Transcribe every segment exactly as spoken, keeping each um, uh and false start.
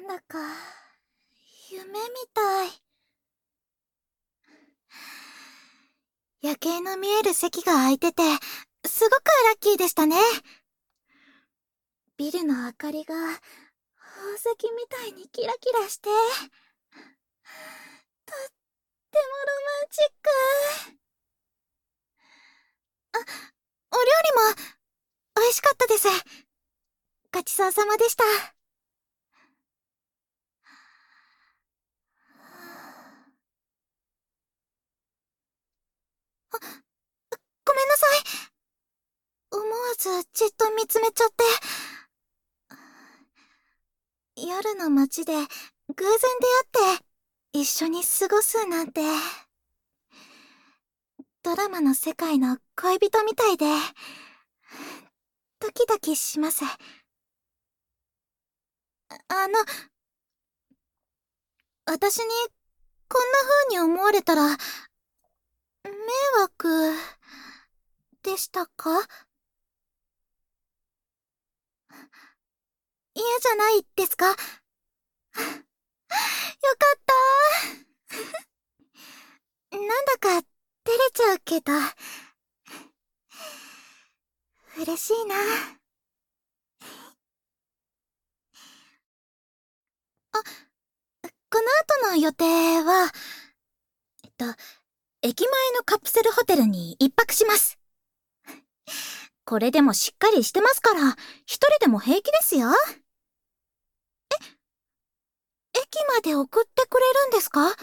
なんだか、夢みたい。夜景の見える席が空いてて、すごくラッキーでしたね。ビルの明かりが、宝石みたいにキラキラして、とってもロマンチック。あ、お料理も、美味しかったです。ごちそうさまでした。あ、ごめんなさい。思わずじっと見つめちゃって。夜の街で偶然出会って一緒に過ごすなんて。ドラマの世界の恋人みたいで、ドキドキします。あの、私にこんな風に思われたら、迷惑でしたか？嫌じゃないですか？よかったー。なんだか照れちゃうけど、嬉しいな。あ、この後の予定は、えっと、駅前のカプセルホテルに一泊します。これでもしっかりしてますから、一人でも平気ですよ。え、駅まで送ってくれるんですか？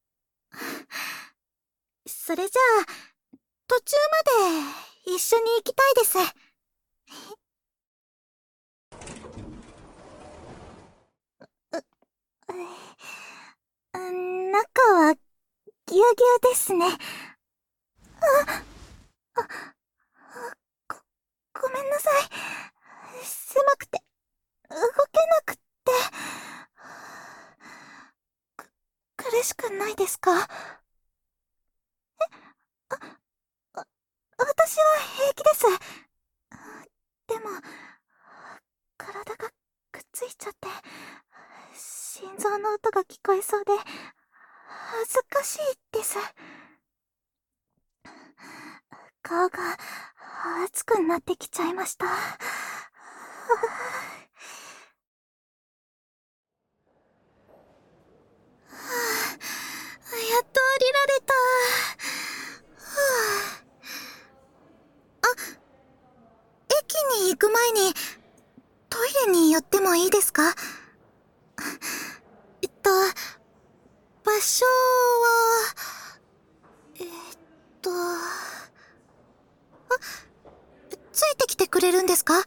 それじゃあ、途中まで一緒に行きたいです。う、う、中はぎゅうぎゅうですね。あ、あ、ご、ごめんなさい。狭くて、動けなくって。く、苦しくないですか？あ、あ、私は平気です。でも、体がくっついちゃって、心臓の音が聞こえそうで、恥ずかしいです。顔が熱くなってきちゃいました。はあ、やっと降りられた。はあ、あ、駅に行く前にトイレに寄ってもいいですか？えっと、場所は、えっと、あ、ついてきてくれるんですか？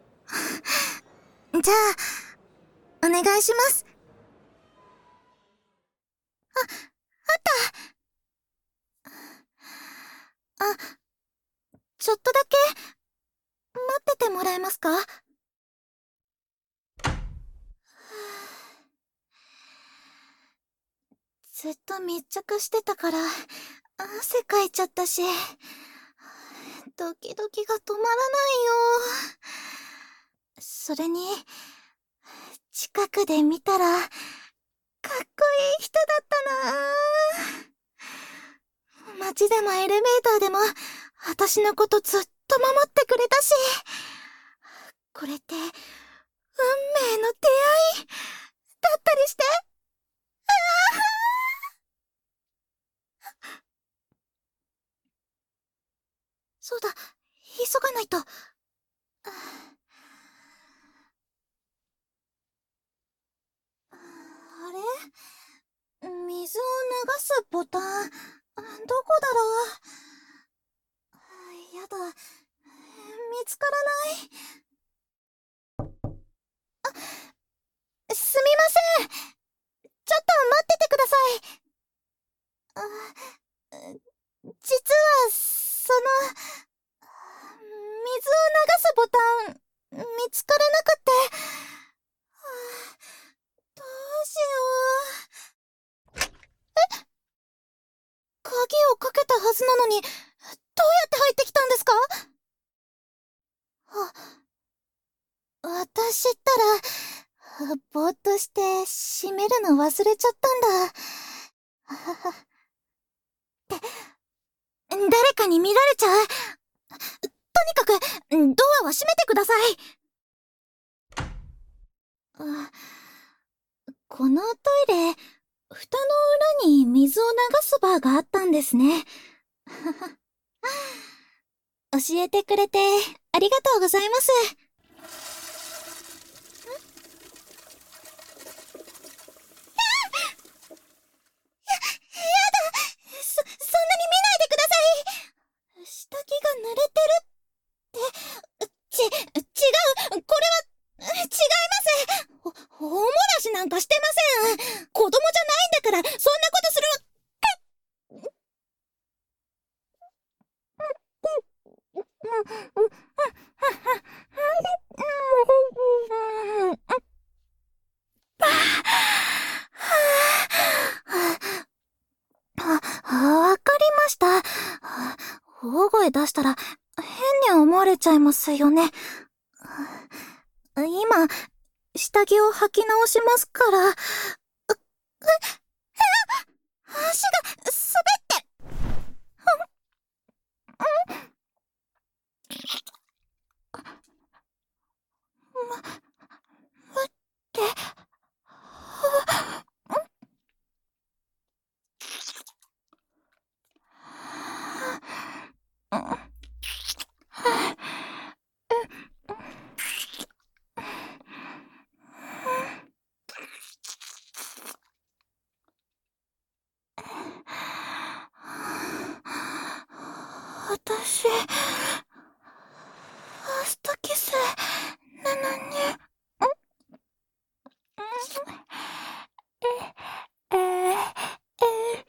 じゃあ、お願いします。あ、あった。あ、ちょっとだけ、待っててもらえますか？ずっと密着してたから、汗かいちゃったし、ドキドキが止まらないよ。それに、近くで見たら、かっこいい人だったな。街でもエレベーターでも、私のことずっと守ってくれたし、これって、運命の出会い、だったりして。そうだ、急がないと。あれ？水を流すボタン、どこだろう？やだ、見つからない。すみません。ちょっと待っててください。あ、実は、その、水を流すボタン、見つからなくって。はあ、どうしよう。え、鍵をかけたはずなのに、どうやって入ってきたんですか？あ、私ったら、 ぼーっとして閉めるの忘れちゃったんだ。あはは。誰かに見られちゃう。とにかく、ドアは閉めてください。あ、このトイレ、蓋の裏に水を流すバーがあったんですね。教えてくれてありがとうございます。そ、そんなに見ないでください。下着が濡れてるって、ち、違う、これは、違います。お、おもらしなんかしてません。子供じゃないんだから、そんなことする。わかりました。大声出したら変に思われちゃいますよね。今、下着を履き直しますから。う、う、足が滑って。ま、待って。私、ファーストキスなのに。え、えー、え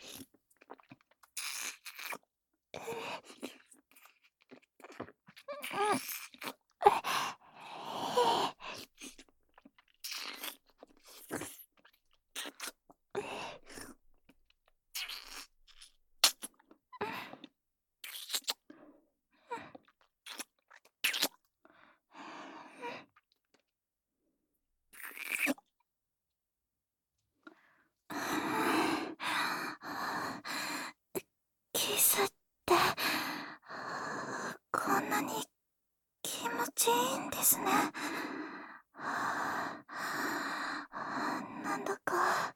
キスって、こんなに気持ちいいんですね。なんだか、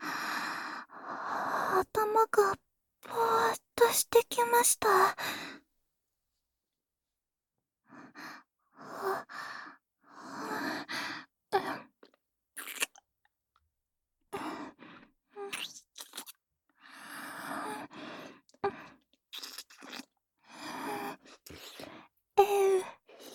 頭がぼーっとしてきました。えー、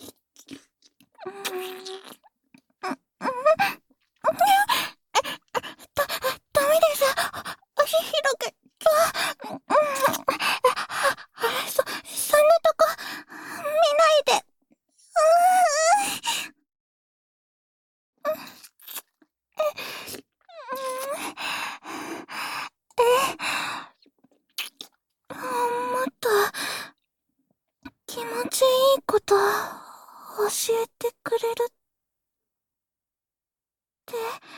だ、ダメです。ひ、ひろく、そ、そんなとこ、見ないで。もっと気持ちいいこと教えてくれるって。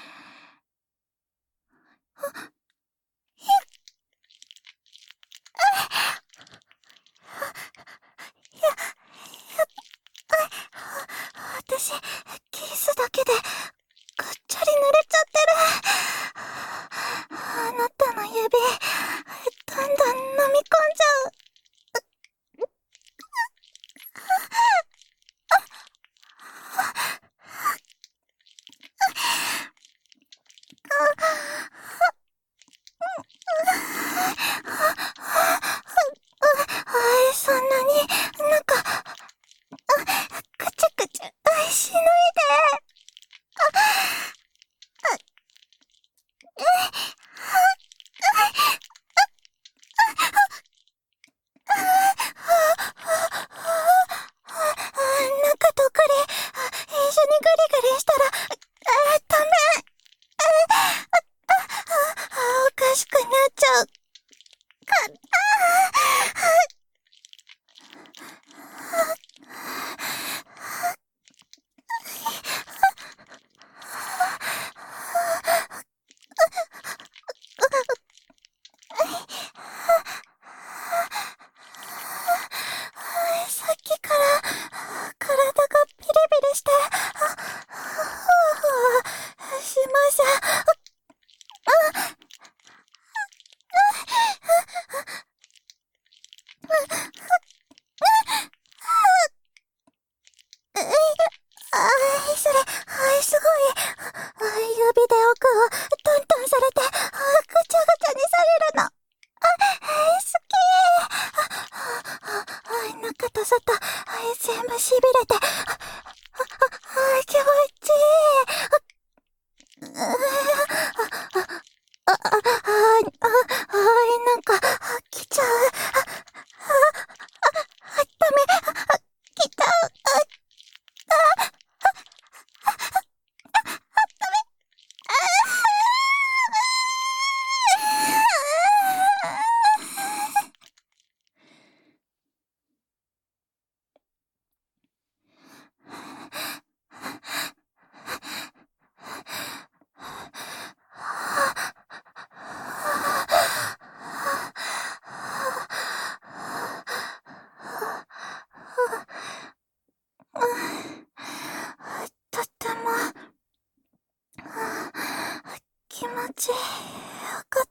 私、キスだけでぐっちゃり濡れちゃってる。あなたの指、だんだん飲み込んじゃう。 せん。あい、それ、はい、すごい。指で奥をトントンされて、ぐちゃぐちゃにされるの。あ、好き。あ、中と外、全部しびれて、あ、気持ちいい。あ、あ、あ、あ、なんか、来ちゃう。あ、ダメ、来ちゃう。とっても気持ちよかった。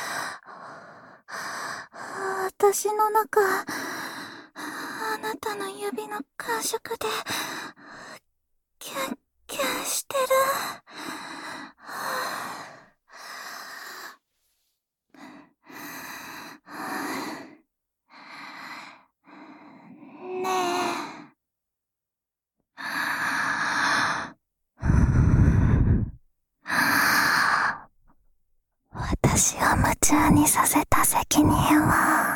私の中、あなたの指の感触でキュンキュンしてる。ねえ、私を夢中にさせた責任は